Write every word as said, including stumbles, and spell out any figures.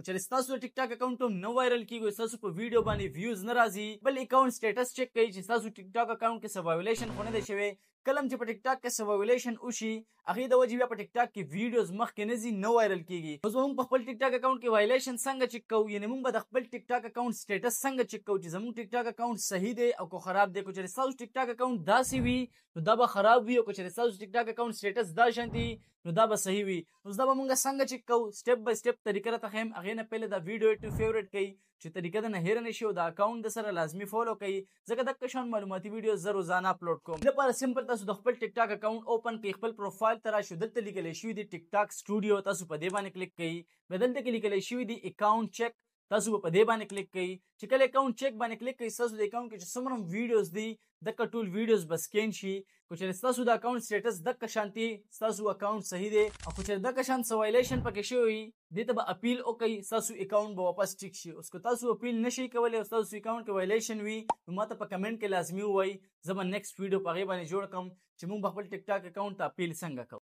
کو چېرې ستاسو د ټیک ټاک اکاونټ هم نه وایرل کیږي، ستاسو په ویډیو باندې ویوز نه راځي، بل اکاونټ سټیټس چیک کوي چې ستاسو ټیک ټاک اکاونټ کې څه وایولیشن خو نه دی شوی. کله چې په ټیک ټاک کې څه وایولیشن وشي هغې د وجې بیا په ټیک ټاک کې ویډیوز مخکې نه ځي، نه وایرل کیږي. اوس به موږ په خپل ټیک ټاک اکاونټ کې وایولیشن څنګه چیک کوو، یعنې موږ به د خپل ټیک ټاک اکاونټ سټیټس څنګه چیک کوو چې زموږ ټیک ټاک اکاونټ صحیح دی او که خراب دی. که چېرې ستاسو ټیک ټاک اکاونټ داسې وي نو دا به خراب وي، او که چېرې ستاسو ټیک ټاک اکاونټ سټیټس دا شانتي نو دا به صحیح وي. اوس دا به موږ څنګه چیک کوو، سټیپ بای سټیپ طریقه راته ښیم. هغې نه پهله دا ویډیو ټو فیوریټ کوئ چې طریقه د نه هیره نه شي، او دا اکاونټ د سره لازمي فالو کوئ ځکه دغه شان معلوماتي ویډیو زه روزانه اپلوډ کوم. لپاره سمپل تاسو د خپل ټیک ټاک اکاونټ اوپن کړئ، خپل پروفایل ته راشئ، دلته لیکلی شوي دي ټیک ټاک سټوډیو، تاسو په دې باندې کلیک کوئ. بیا دلته کې لیکلی شوي دي اکاونټ چیک، تاسو په دې باندې کلیک کوئ. چې کله اکاونټ چیک باندې کلیک کوئ ستاسو د اکاونټ کې چې څومره هم ویډیوز دي دغه ټول ویډیوز به سکین شي. که چېرې ستاسو د اکاونټ سټیټس دغه شانتي ستاسو اکاونټ صحیح دی، او که چېرې دغه شان څه وایولیشن پکې شوی وي دې ته به اپیل وکړئ، ستاسو اکاونټ به واپس ټیک شي. اوس که تاسو اپیل نشئ کولی او ستاسو اکاونټ کې وایولیشن وي نو ما ته په کمنټ کې لازمي ووایئ، زه به نیکسټ ویډیو په هغې باندې جوړ کړم چې موږ به خپل ټیک ټاک اکاونټ ته اپیل څنګه کوو.